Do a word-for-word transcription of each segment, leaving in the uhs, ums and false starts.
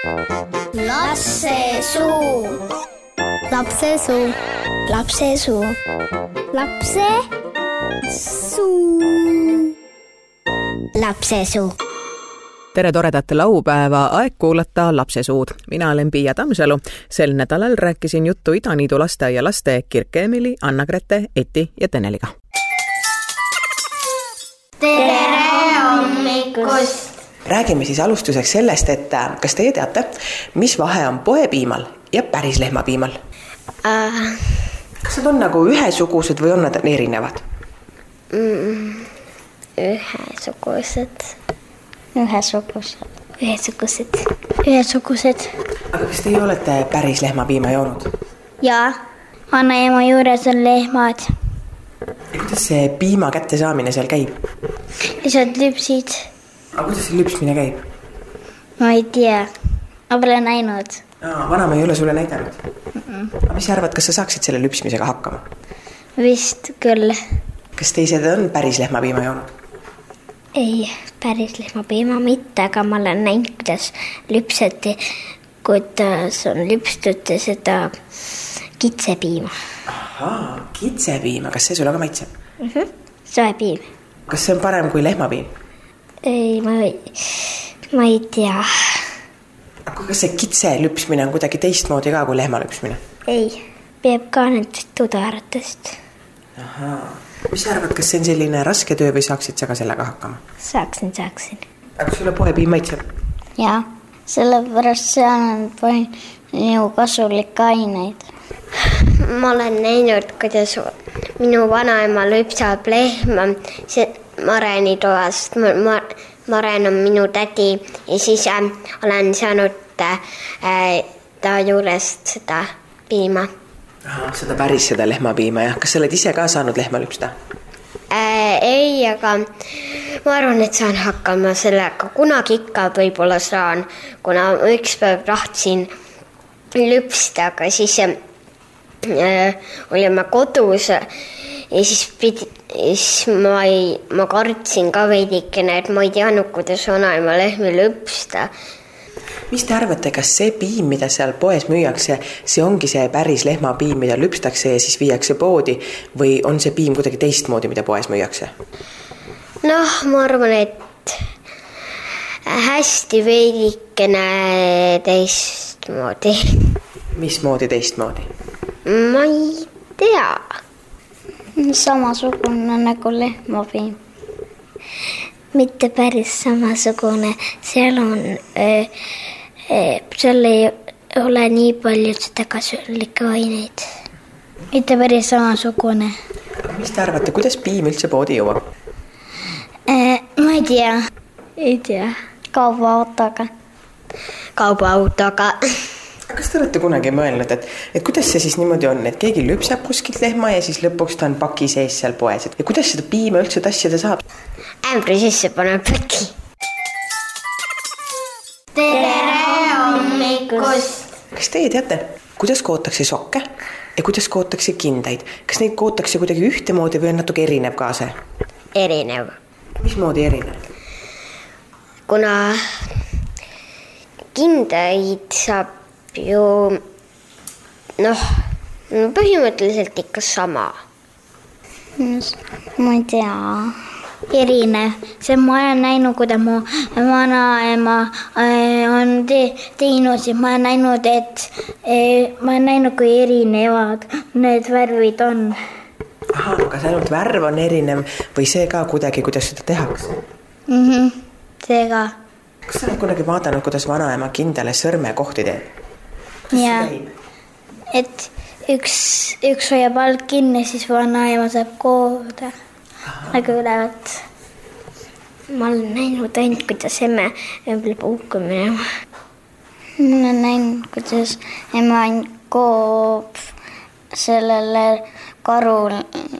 Lapsesuu. Lapsesuu. Lapsesuu. Lapsesuu. Lapsesuu. Tere toredat laupäeva, aeg kuulata Lapsesuud. Mina olen Piia Tammsalu. Sel nädalal rääkisin juttu Idaniidu lasteaia laste Kirke-Emili, Anna-Grete, Eti ja Teneliga. Tere hommikust! Räägime siis alustuseks sellest, et kas teie teate, mis vahe on poepiimal ja päris lehmapiimal? Uh. Kas nad on nagu ühesugused või on nad erinevad? Mm, ühesugused. Ühesugused. Ühesugused. Ühesugused. Aga kas teie olete päris lehmapiima joonud? Jaa, vanaema juures on lehmad. Ja kuidas see piima kätte saamine seal käib? Lihtsalt lüpsid. Aga kuidas see lüpsmine käib? Ma ei tea, ma pole näinud. Aa, vanema ei ole sulle näidanud? Mm-mm. Aga mis sa arvad, kas sa saaksid selle lüpsmisega hakkama? Vist küll. Kas teised on päris lehmapiima joonud? Ei, päris lehmapiima mitte, aga ma olen näinud, kuidas lüpseti, kuidas on lüpstud seda kitsepiima. Ahaa, kitsepiima, kas see sulle ka maitseb? Mm-hmm. Soepiim. Kas see on parem kui lehmapiim? Ei, ma ei, ma ei tea. Aga kas see kitse lüpsmine on kuidagi teistmoodi ka kui lehma lüpsmine? Ei, peab ka nendest tudaratest. Ahaa. Mis sa arvad, kas see on selline raske töö või saaksid sa ka sellega hakkama? Saaksin, saaksin. Aga sulle poepiim maitseb? Jaa, sellepärast see on palju kasulikke aineid. Ma olen näinud, kuidas minu vanaema lüpsab lehma Mareni toast. Maren on minu tädi ja siis äh, olen saanud äh, ta juurest seda piima. Aha, seda päris seda lehmapiima, jah. Kas sa oled ise ka saanud lehma lüpsta? Äh, ei, aga ma arvan, et saan hakkama sellega. Kunagi ikka võib-olla saan, kuna üks päev tahtsin lüpsta, aga siis äh, olime kodus ja siis, pidi, siis ma, ei, ma kartsin ka veidikene, et ma ei teadnud, kuidas vanaema lehmi lüpsta. Mis te arvate, kas see piim, mida seal poes müüakse, see ongi see päris lehmapiim, mida lüpstakse ja siis viiakse poodi või on see piim kuidagi teistmoodi, mida poes müüakse? Noh, ma arvan, et hästi veidikene teistmoodi. Mismoodi teistmoodi? Ma ei tea. Samasugune nagu lehmapiim. Mitte päris samasugune. Seal on, äh, äh, seal ei ole nii palju seda kasulikke aineid. Mitte päris samasugune. Mis te arvate, kuidas piim üldse poodi jõuab? Äh, ma ei tea. Ei tea. Kaubaautoga. Kaubaautoga. Kas te olete kunagi mõelnud, et, et kuidas see siis niimoodi on, et keegi lüpsab kuskilt lehma ja siis lõpuks ta on paki sees seal poes? Ja kuidas seda piima üldse tassida saab? Ämbri sisse paneb paki. Tere hommikust! Kas teie teate, kuidas kootakse sokke ja kuidas kootakse kindaid? Kas neid kootakse kuidagi ühtemoodi või on natuke erinev ka see? Erinev. Mismoodi erinev? Kuna kindaid saab ju noh, põhimõtteliselt ikka sama. Ma ei tea. Erinev. See ma olen näinud, kuidas mu vanaema on te- teinud, siis ma olen näinud, et ma olen näinud, kui erinevad need värvid on. Aha, kas ainult värv on erinev või see ka kuidagi, kuidas seda tehakse? Mm-hmm. See ka. Kas sa oled kunagi vaadanud, kuidas vanaema kindale sõrmekohti teeb? Jaa, et üks, üks hoiab alt kinni, siis vanaema saab kooda. Nagu ülevat. Ma olen näinud ainult, kuidas emme ümber puuku minema. Ma olen näinud, kuidas emme koob sellele karule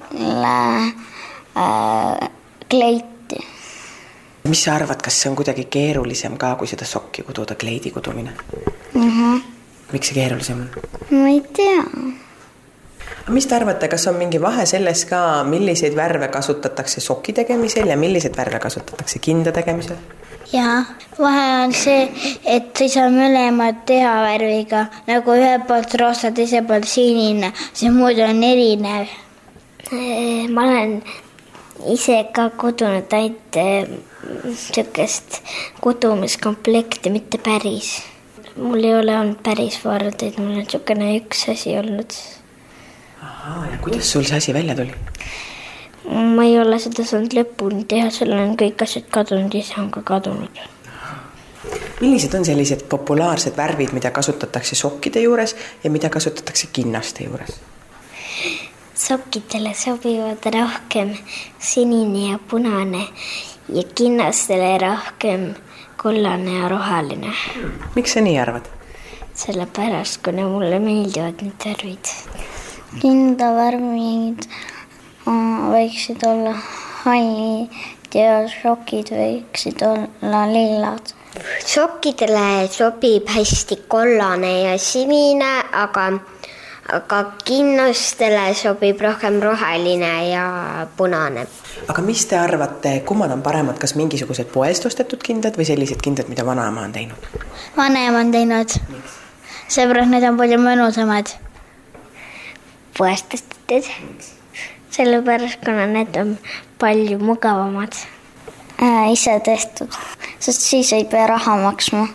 äh, kleiti. Mis sa arvad, kas see on kuidagi keerulisem ka, kui seda sokki kududa, kleidi kudumine? Uh-huh. Miks see keerulisem on? Ma ei tea. Mis te arvate, kas on mingi vahe selles ka, milliseid värve kasutatakse soki tegemisel ja milliseid värve kasutatakse kinda tegemisel? Jaa, vahe on see, et ei saa mõlemad teha värviga, nagu ühe poolt roosa, teise poolt sinine, see muidu on erinev. Ma olen ise ka kudunud ainult sükest kudumiskomplekti, mitte päris. Mul ei ole olnud päris vardeid, mul on sükene üks asi olnud. Ahaa, ja kuidas sul see asi välja tuli? Ma ei ole seda saanud lõpuni teha, sul on kõik asjad kadunud, ise on ka kadunud. Millised on sellised populaarsed värvid, mida kasutatakse sokkide juures ja mida kasutatakse kinnaste juures? Sokkidele sobivad rohkem sinine ja punane ja kinnastele rohkem kollane ja roheline. Miks sa nii arvad? Sellepärast, kuna mulle meeldivad need värvid. Kinda värvid võiksid olla hallid ja sokid võiksid olla lillad. Sokkidele sobib hästi kollane ja sinine, aga, aga kinnastele sobib rohkem roheline ja punane. Aga mis te arvate, kummad on paremad, kas mingisugused poest ostetud kindad või sellised kindad, mida vanaema on teinud? Vanaema on teinud. Seepärast need on palju mõnusamad. Poest ostetud. Sellepärast, kuna need on palju mugavamad. Äh, ise tehtud, sest siis ei pea raha maksma.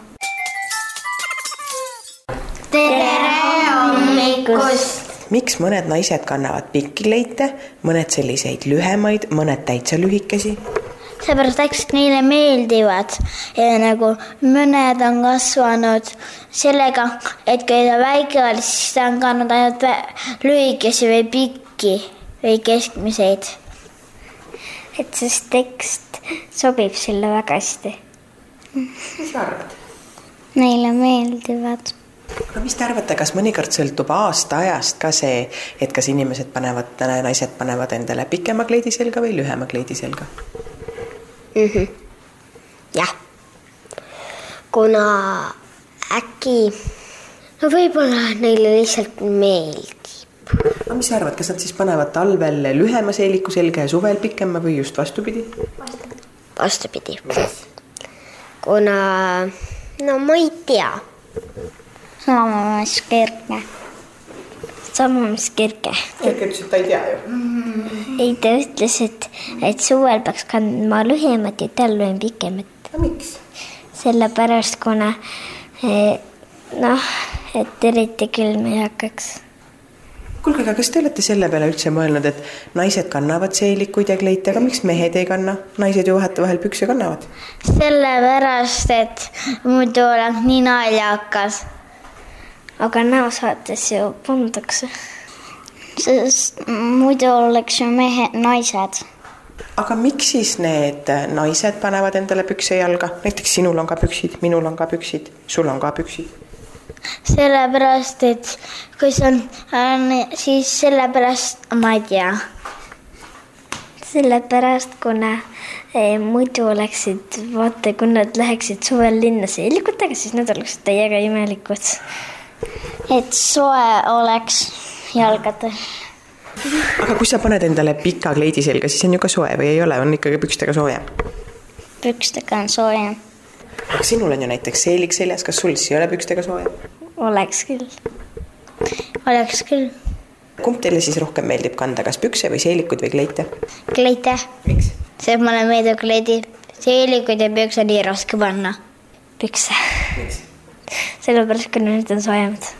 Tere hommikust! Miks mõned naised kannavad pikki kleite, mõned selliseid lühemaid, mõned täitsa lühikesi? Seepärast äkki neile meeldivad ja nagu mõned on kasvanud sellega, et kui ta väike oli, siis ta on kannanud ainult lühikesi või pikki või keskmiseid. Et siis tekst sobib sille väga hästi. Mis arvad? Neile meeldivad. Aga mis te arvate, kas mõnikord sõltub aasta ajast ka see, et kas inimesed panevad, naised panevad endale pikema kleidi selga või lühema kleidi selga? Mm-hmm. Jah. Kuna äkki, no võib-olla neile lihtsalt meeldib. Aga mis arvad, kas nad siis panevad talvel lühema seeliku selga ja suvel pikema või just vastupidi? Vastupidi. Kuna, no ma ei tea. Sama mis kerge. Sama mis kerge. Kerge ütles, et ta ei tea ju. Ei, ta ütles, et, et suvel peaks kandma lühemat ja talvel pikemat. A miks? Sellepärast, kuna noh, et eriti külm ei hakkaks. Kuulge, aga kas te olete selle peale üldse mõelnud, et naised kannavad seelikuid ja kleite, aga miks mehed ei kanna? Naised ju vahet vahel pükse kannavad. Sellepärast, et muidu oleks nii naljakas. Aga näosaates ju pandakse. Sest muidu oleks ju mehe naised. Aga miks siis need naised panevad endale pükse jalga? Näiteks sinul on ka püksid, minul on ka püksid, sul on ka püksid. Sellepärast, et kui see on, siis sellepärast, ma ei tea. Sellepärast, kuna eh, muidu oleksid, vaata, kui nad läheksid suvel linna seelikutega, siis nad oleksid täiega imelikud. Et soe oleks jalgadel. Aga kui sa paned endale pika kleidi selga, siis on ju ka soe või ei ole? On ikkagi pükstega sooja? Pükstega on sooja. Aga sinul on ju näiteks seelik seljas, kas sul siis ei ole pükstega sooja? Oleks küll. Oleks küll. Kumb teile siis rohkem meeldib kanda, kas pükse või seelikud või kleite? Kleite. Miks? See mulle meeldib kleidi. Seelikud ja pükse nii raske panna. Pükse. Miks? Sellepärast, kui need on soojamad.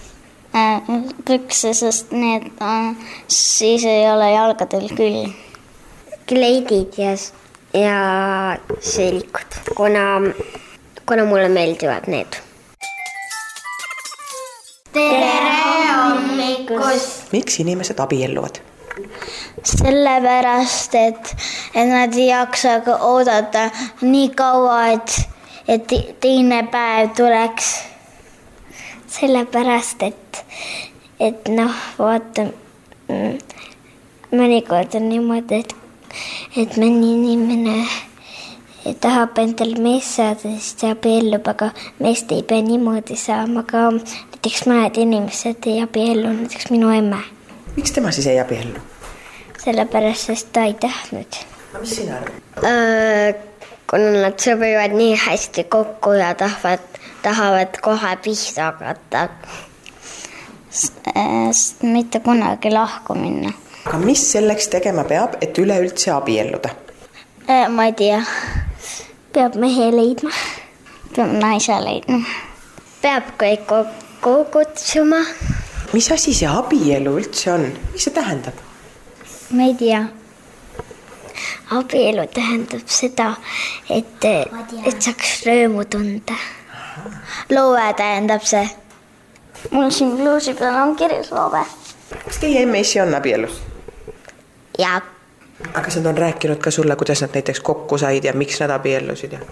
Pükse, sest need on, siis ei ole jalgadel küll. Kleidid ja, ja seelikud, kuna, kuna mulle meeldivad need. Tere hommikust! Miks inimesed abielluvad? Sellepärast, et, et nad ei jaksa oodata nii kaua, et, et teine päev tuleks. Sellepärast, et, et noh, vaata, mõnikord on niimoodi, et, et mõni inimene tahab endal mees saada, siis ta abiellub, aga meest ei pea niimoodi saama, aga näiteks mõned inimesed ei abiellu, näiteks minu emme. Miks tema siis ei abiellu? Sellepärast, sest ta ei tahtnud. Aga mis sina arvad? kuna nad sobivad nii hästi kokku ja tahavad, tahavad kohe pihta hakata. Sest mitte kunagi lahku minna. Aga mis selleks tegema peab, et üleüldse abielluda? Ma ei tea. Peab mehe leidma. Peab naise leidma. Peab kõik kokku kutsuma. Mis asi see abielu üldse on? Mis see tähendab? Ma ei tea. Abielu tähendab seda, et, et saaks rõõmu tunda. Loove tähendab see. Mul siin bluusi peal on kirjas loove. Kas teie emme isi on abielus? Jaa. Aga kas nad on rääkinud ka sulle, kuidas nad näiteks kokku said ja miks nad abiellusid? Ja?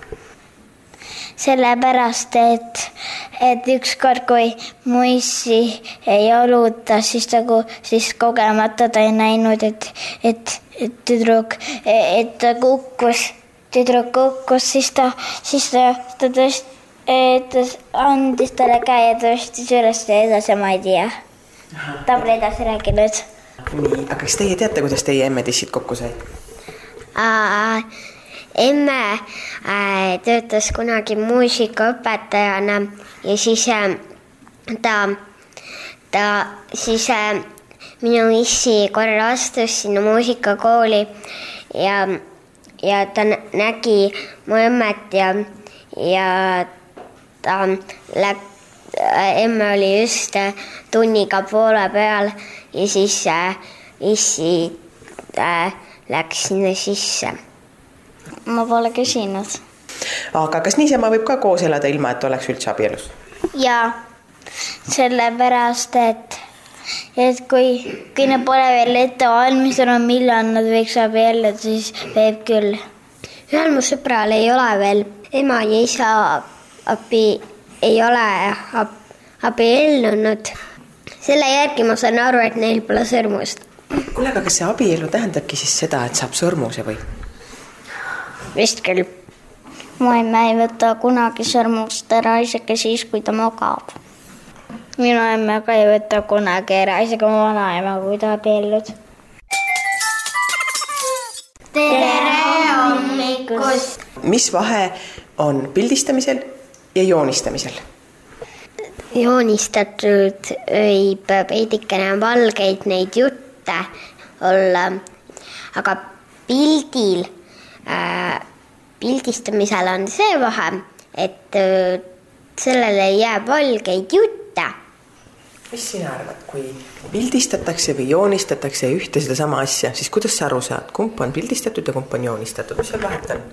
Sellepärast, et, et ükskord, kui mu issi ei oluta, siis, tagu, siis kogemata ta ei näinud, et, et, et tüdruk, et ta kukkus, tüdruk kukkus, siis ta, siis ta, ta tõst, et andis talle käe ja tõstis üles ja edasi, ma ei tea. Ta pole edasi rääkinud. Nii, aga kas teie teate, kuidas teie emmed issid kokku said? Aa, emme äh, töötas kunagi muusikaõpetajana ja siis äh, ta, ta siis äh, minu issi korra astus sinna muusikakooli ja, ja ta nägi mu emmet ja, ja ta läk, äh, emme oli just äh, tunniga poole peal ja siis äh, issi äh, läks sinna sisse. Ma pole küsinud. Aga kas niisama võib ka koos elada ilma, et oleks üldse abielus? Jaa, sellepärast, et, et kui, kui nad pole veel ette valmistunud, millal nad võiks abielluda, siis võib küll. Ühel mu sõbral ei ole veel ema ja isa abi, ei ole ab, abiellunud. Selle järgi ma saan aru, et neil pole sõrmust. Kuule, aga kas see abielu tähendabki siis seda, et saab sõrmuse või? Vist küll. Mu emme ei võta kunagi sõrmust ära, isegi siis, kui ta magab. Minu emme ka ei võta kunagi ära, isegi mu vanaema, kui ta abiellud. Tere hommikust! Mis vahe on pildistamisel ja joonistamisel? Joonistatud võib veidikene valgeid neid jutte olla, aga pildil Äh, pildistamisel on see vahe, et äh, sellele jääb valgeid jutte. Mis sina arvad, kui pildistatakse või joonistatakse ühte seda sama asja, siis kuidas sa aru saad, kump on pildistatud ja kump on joonistatud? Mis seal vahet on?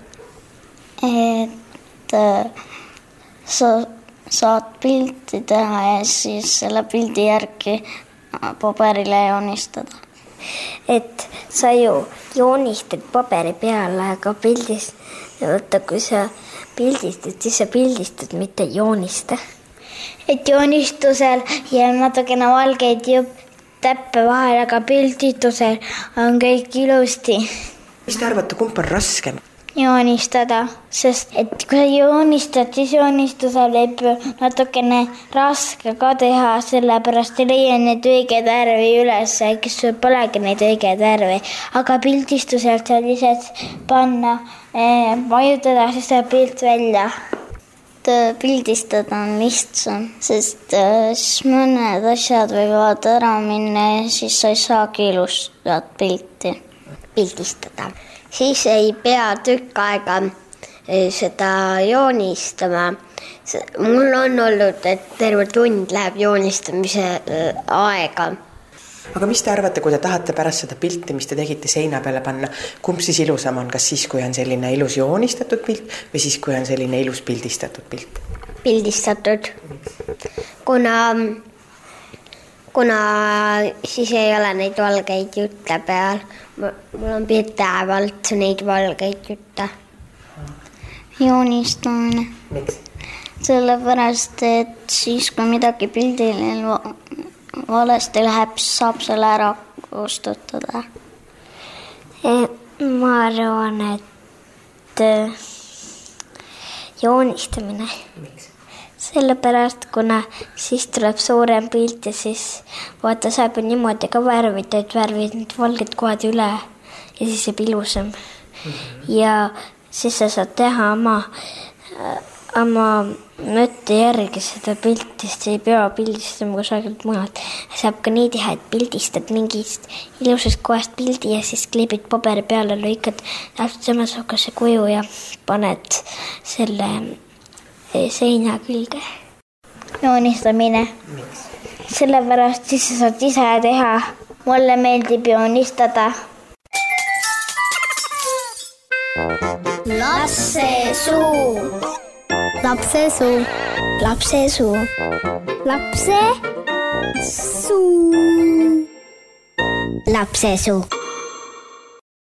Et äh, sa saad pilti teha ja siis selle pildi järgi paberile joonistada. Et sa ju joonistad paberi peale, aga pildist, võtta, kui sa pildistad, siis sa pildistad, mitte joonista. Et joonistusel jääb natukene valgeid täppe vahel, aga pilditusel on kõik ilusti. Mis te arvate, kumb on raskem? Joonistada, sest et kui sa joonistad, siis joonistusel võib natukene raske ka teha, sellepärast ei leia neid õigeid värvi üles, kes polegi neid õigeid värvi, aga pildistuselt saad lihtsalt panna, eh, vajutada, siis saab pilt välja. Pildistada on lihtsam, sest siis mõned asjad võivad ära minna ja siis sa ei saagi ilustat pilti pildistada. Siis ei pea tükk aega seda joonistama. Mul on olnud, et terve tund läheb joonistamise aega. Aga mis te arvate, kui te tahate pärast seda pilti, mis te tegite seina peale panna, kumb siis ilusam on? Kas siis, kui on selline ilus joonistatud pilt või siis, kui on selline ilus pildistatud pilt? Pildistatud. Kuna, kuna siis ei ole neid valgeid jutte peal. Mul on pidevalt neid valgeid jutte. Joonistamine. Miks? Sellepärast, et siis, kui midagi pildil valesti läheb, saab selle ära kustutada. Ma arvan, et joonistamine. Miks? Sellepärast, kuna siis tuleb suurem pilt ja siis vaata, saab ju niimoodi ka värvid, et värvid need valged kohad üle ja siis jääb ilusam. Mm-hmm. Ja siis sa saad teha oma, oma mõtte järgi seda pildist, ei pea pildistama kusagilt mujalt. Saab ka nii teha, et pildistad mingist ilusast kohast pildi ja siis klipid paberi peale, lõikad täpselt samasuguse kuju ja paned selle seina külge. Joonistamine. Miks? Sellepärast siis sa saad ise teha. Mulle meeldib joonistada. Lapsesuu. Lapsesuu. Lapsesuu. Lapsesuu. Lapsesuu.